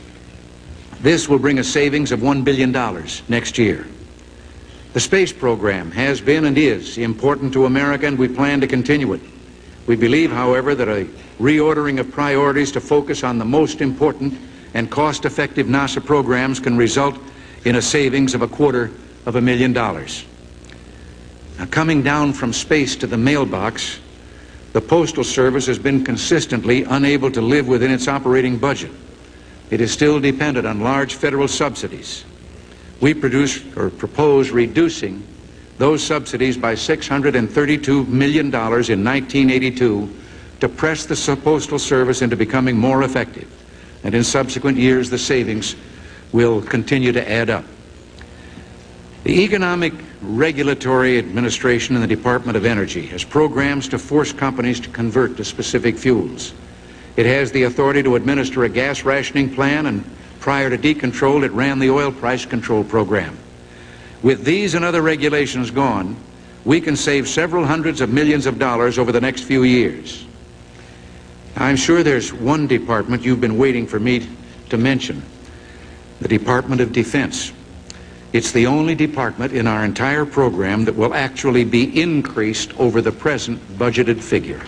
this will bring a savings of $1 billion next year. The space program has been and is important to America, and we plan to continue it. We believe, however, that a reordering of priorities to focus on the most important and cost-effective NASA programs can result in a savings of $250,000. Now, coming down from space to the mailbox, the Postal Service has been consistently unable to live within its operating budget. it is still dependent on large federal subsidies. We propose reducing those subsidies by $632 million in 1982 to press the Postal Service into becoming more effective. And in subsequent years, the savings will continue to add up. The Economic Regulatory Administration in the Department of Energy has programs to force companies to convert to specific fuels. It has the authority to administer a gas rationing plan, and prior to decontrol, it ran the oil price control program. With these and other regulations gone, we can save several hundreds of millions of dollars over the next few years. I'm sure there's one department you've been waiting for me to mention, the Department of Defense. It's the only department in our entire program that will actually be increased over the present budgeted figure.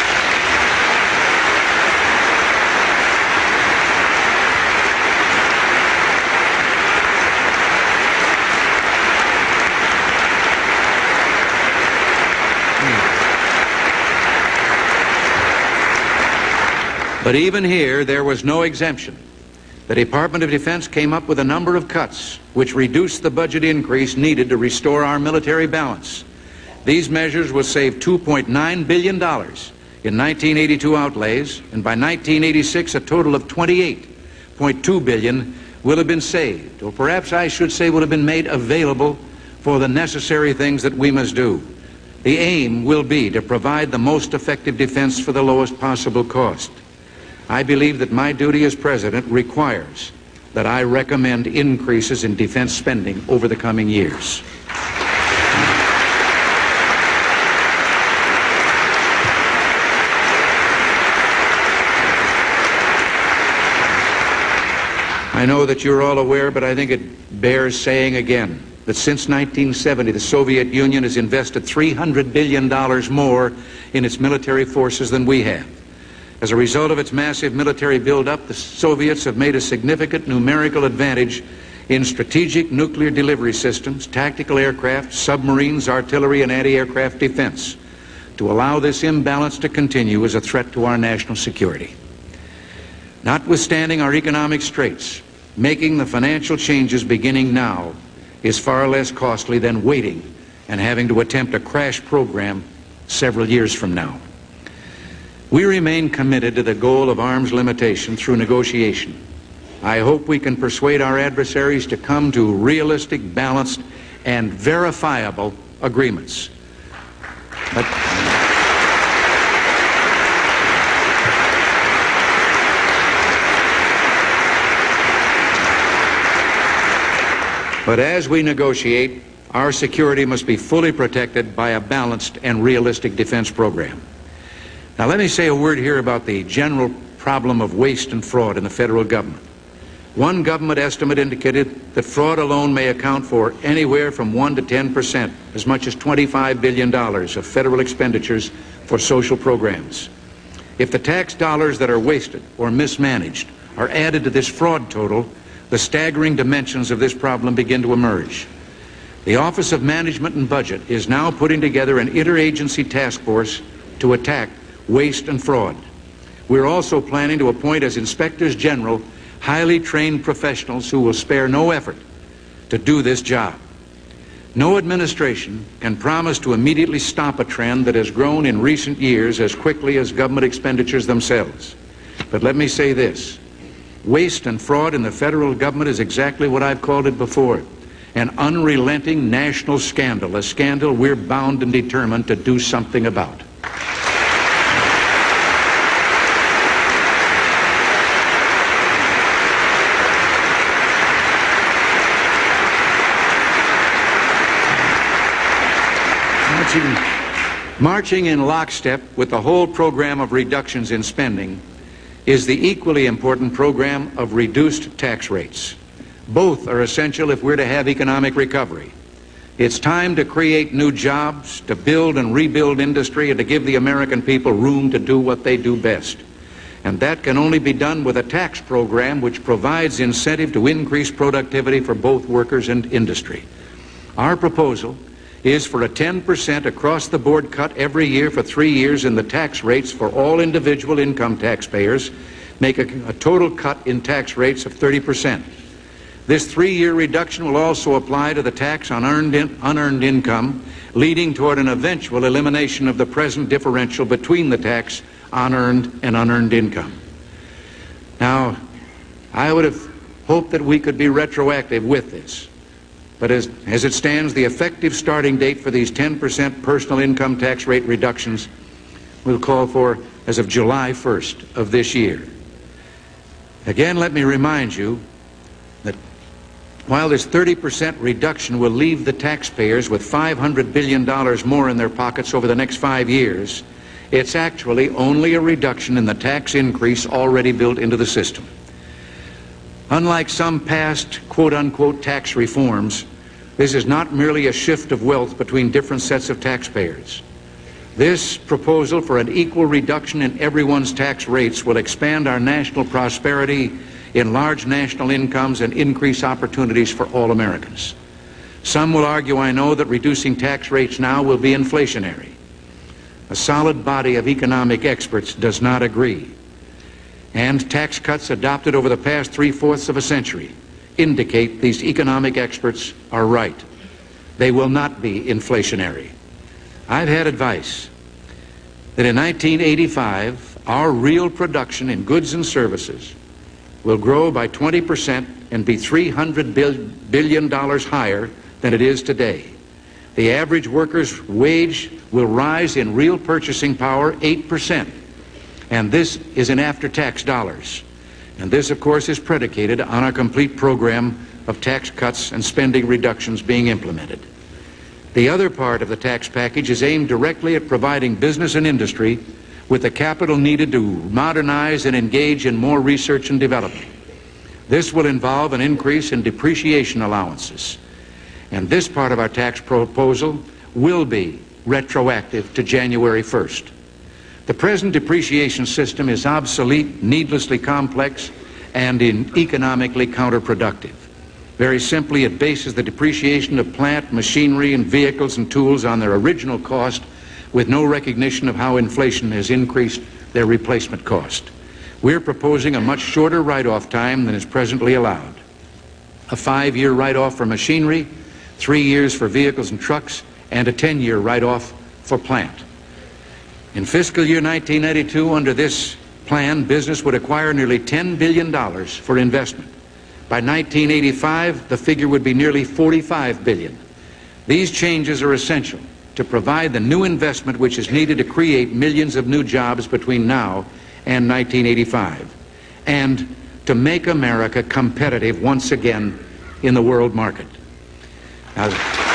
But even here, there was no exemption. The Department of Defense came up with a number of cuts which reduced the budget increase needed to restore our military balance. These measures will save $2.9 billion in 1982 outlays, and by 1986 a total of $28.2 billion will have been saved, or perhaps I should say will have been made available for the necessary things that we must do. The aim will be to provide the most effective defense for the lowest possible cost. I believe that my duty as president requires that I recommend increases in defense spending over the coming years. I know that you're all aware, but I think it bears saying again that since 1970, the Soviet Union has invested $300 billion more in its military forces than we have. As a result of its massive military buildup, the Soviets have made a significant numerical advantage in strategic nuclear delivery systems, tactical aircraft, submarines, artillery, and anti-aircraft defense. To allow this imbalance to continue is a threat to our national security. Notwithstanding our economic straits, making the financial changes beginning now is far less costly than waiting and having to attempt a crash program several years from now. We remain committed to the goal of arms limitation through negotiation. I hope we can persuade our adversaries to come to realistic, balanced, and verifiable agreements. But as we negotiate, our security must be fully protected by a balanced and realistic defense program. Now, let me say a word here about the general problem of waste and fraud in the federal government. One government estimate indicated that fraud alone may account for anywhere from 1% to 10%, as much as $25 billion of federal expenditures for social programs. If the tax dollars that are wasted or mismanaged are added to this fraud total, the staggering dimensions of this problem begin to emerge. The Office of Management and Budget is now putting together an interagency task force to attack waste and fraud. We're also planning to appoint as inspectors general highly trained professionals who will spare no effort to do this job. No administration can promise to immediately stop a trend that has grown in recent years as quickly as government expenditures themselves. But let me say this: waste and fraud in the federal government is exactly what I've called it before: an unrelenting national scandal, a scandal we're bound and determined to do something about. Marching in lockstep with the whole program of reductions in spending is the equally important program of reduced tax rates. Both are essential if we're to have economic recovery. It's time to create new jobs, to build and rebuild industry, and to give the American people room to do what they do best. And that can only be done with a tax program which provides incentive to increase productivity for both workers and industry. Our proposal is for a 10% across-the-board cut every year for 3 years in the tax rates for all individual income taxpayers, make a total cut in tax rates of 30%. This 3-year reduction will also apply to the tax on unearned income, leading toward an eventual elimination of the present differential between the tax on earned and unearned income. Now, I would have hoped that we could be retroactive with this, but as it stands, the effective starting date for these 10% personal income tax rate reductions will call for as of July 1st of this year. Again, let me remind you that while this 30% reduction will leave the taxpayers with $500 billion more in their pockets over the next 5 years, it's actually only a reduction in the tax increase already built into the system. Unlike some past quote-unquote tax reforms, this is not merely a shift of wealth between different sets of taxpayers. This proposal for an equal reduction in everyone's tax rates will expand our national prosperity, enlarge national incomes, and increase opportunities for all Americans. Some will argue, I know, that reducing tax rates now will be inflationary. A solid body of economic experts does not agree. And tax cuts adopted over the past 3/4 of a century indicate these economic experts are right. They will not be inflationary. I've had advice that in 1985, our real production in goods and services will grow by 20% and be $300 billion higher than it is today. The average worker's wage will rise in real purchasing power 8%. And this is in after-tax dollars. And this, of course, is predicated on a complete program of tax cuts and spending reductions being implemented. The other part of the tax package is aimed directly at providing business and industry with the capital needed to modernize and engage in more research and development. This will involve an increase in depreciation allowances. And this part of our tax proposal will be retroactive to January 1st. The present depreciation system is obsolete, needlessly complex, and economically counterproductive. Very simply, it bases the depreciation of plant, machinery, and vehicles and tools on their original cost with no recognition of how inflation has increased their replacement cost. We're proposing a much shorter write-off time than is presently allowed. A 5-year write-off for machinery, 3 years for vehicles and trucks, and a 10-year write-off for plant. In fiscal year 1992, under this plan, business would acquire nearly $10 billion for investment. By 1985, the figure would be nearly $45 billion. These changes are essential to provide the new investment which is needed to create millions of new jobs between now and 1985, and to make America competitive once again in the world market. Now,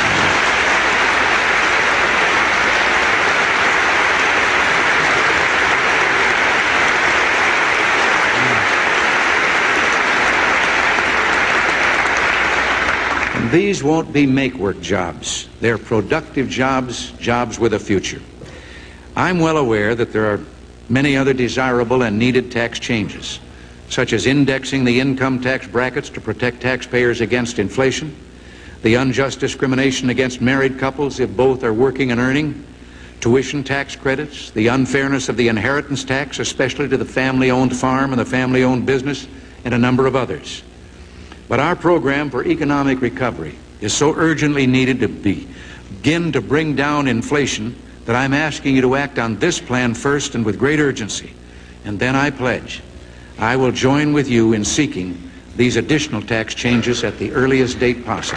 these won't be make-work jobs. They're productive jobs, jobs with a future. I'm well aware that there are many other desirable and needed tax changes, such as indexing the income tax brackets to protect taxpayers against inflation, the unjust discrimination against married couples if both are working and earning, tuition tax credits, the unfairness of the inheritance tax, especially to the family-owned farm and the family-owned business, and a number of others. But our program for economic recovery is so urgently needed to begin to bring down inflation that I'm asking you to act on this plan first and with great urgency. And then I pledge I will join with you in seeking these additional tax changes at the earliest date possible.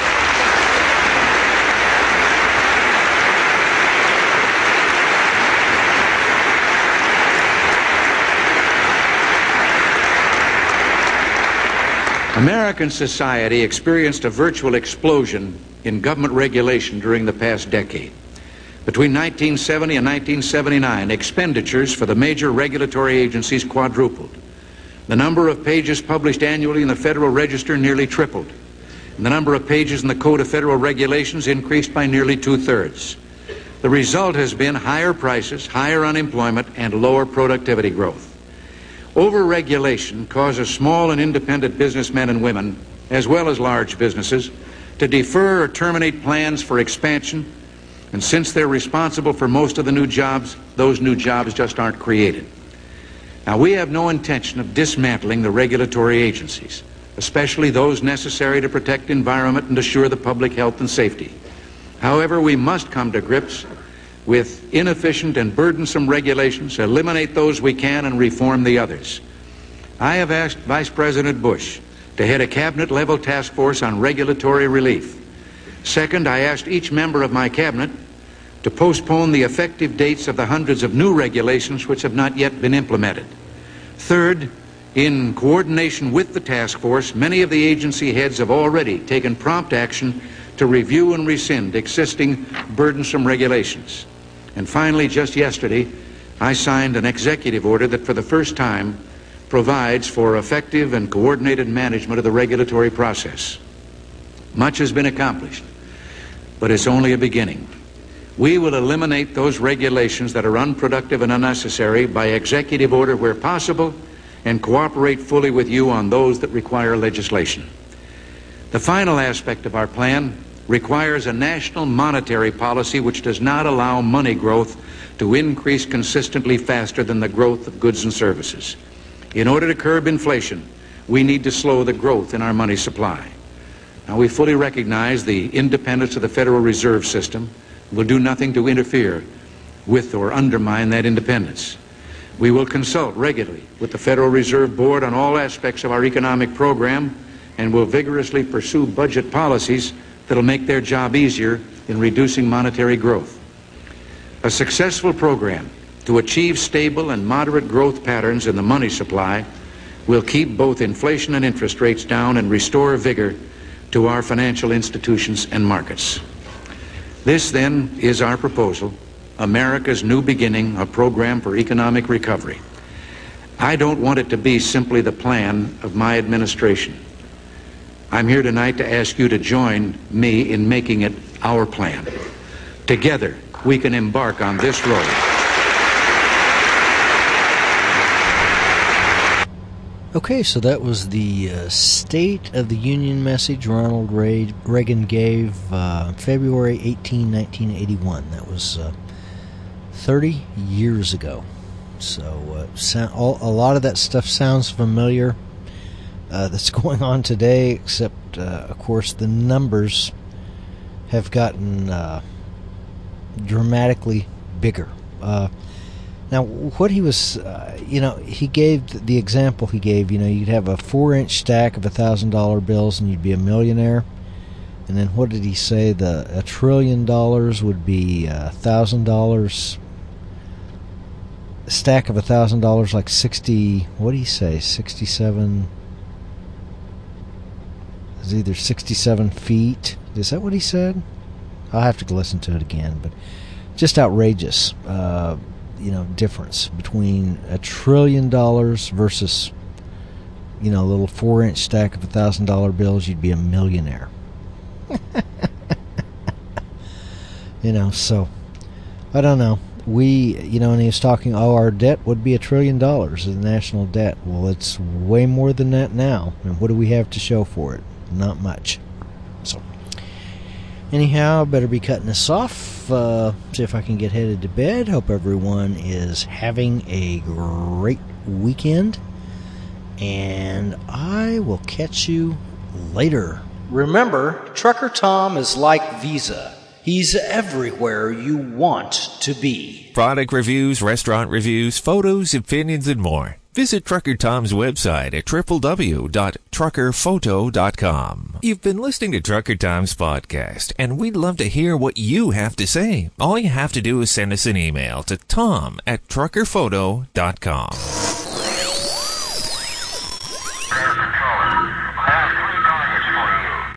American society experienced a virtual explosion in government regulation during the past decade. Between 1970 and 1979, expenditures for the major regulatory agencies quadrupled. The number of pages published annually in the Federal Register nearly tripled. And the number of pages in the Code of Federal Regulations increased by nearly 2/3. The result has been higher prices, higher unemployment, and lower productivity growth. Over-regulation causes small and independent businessmen and women, as well as large businesses, to defer or terminate plans for expansion, and since they're responsible for most of the new jobs, those new jobs just aren't created. Now, we have no intention of dismantling the regulatory agencies, especially those necessary to protect the environment and assure the public health and safety. However, we must come to grips with inefficient and burdensome regulations, eliminate those we can, and reform the others. I have asked Vice President Bush to head a cabinet-level task force on regulatory relief. Second, I asked each member of my cabinet to postpone the effective dates of the hundreds of new regulations which have not yet been implemented. Third, in coordination with the task force, many of the agency heads have already taken prompt action to review and rescind existing burdensome regulations. And finally, just yesterday, I signed an executive order that for the first time provides for effective and coordinated management of the regulatory process. Much has been accomplished, but it's only a beginning. We will eliminate those regulations that are unproductive and unnecessary by executive order where possible, and cooperate fully with you on those that require legislation. The final aspect of our plan requires a national monetary policy which does not allow money growth to increase consistently faster than the growth of goods and services. In order to curb inflation, we need to slow the growth in our money supply. Now, we fully recognize the independence of the Federal Reserve System. We'll do nothing to interfere with or undermine that independence. We will consult regularly with the Federal Reserve Board on all aspects of our economic program, and will vigorously pursue budget policies that'll make their job easier in reducing monetary growth. A successful program to achieve stable and moderate growth patterns in the money supply will keep both inflation and interest rates down and restore vigor to our financial institutions and markets. This, then, is our proposal, America's New Beginning, a program for economic recovery. I don't want it to be simply the plan of my administration. I'm here tonight to ask you to join me in making it our plan. Together, we can embark on this road. Okay, so that was the State of the Union message Ronald Reagan gave February 18, 1981. That was 30 years ago. So a lot of that stuff sounds familiar that's going on today, except, of course, the numbers have gotten dramatically bigger. Now, what he was, he gave the example he gave, you'd have a 4-inch stack of $1,000 bills and you'd be a millionaire. And then what did he say? $1 trillion would be $1,000. A stack of $1,000, like 60, what did he say? 67, it's either 67 feet. Is that what he said? I'll have to listen to it again, but just outrageous. Difference between $1 trillion versus, a little 4-inch stack of $1,000 bills, you'd be a millionaire. So, I don't know. And he was talking, our debt would be $1 trillion, the national debt. Well, it's way more than that now. And what do we have to show for it? Not much. So, anyhow, better be cutting this off. See if I can get headed to bed. Hope everyone is having a great weekend. And I will catch you later. Remember, Trucker Tom is like Visa. He's everywhere you want to be. Product reviews, restaurant reviews, photos, opinions, and more. Visit Trucker Tom's website at www.truckerphoto.com. You've been listening to Trucker Tom's podcast, and we'd love to hear what you have to say. All you have to do is send us an email to tom@truckerphoto.com.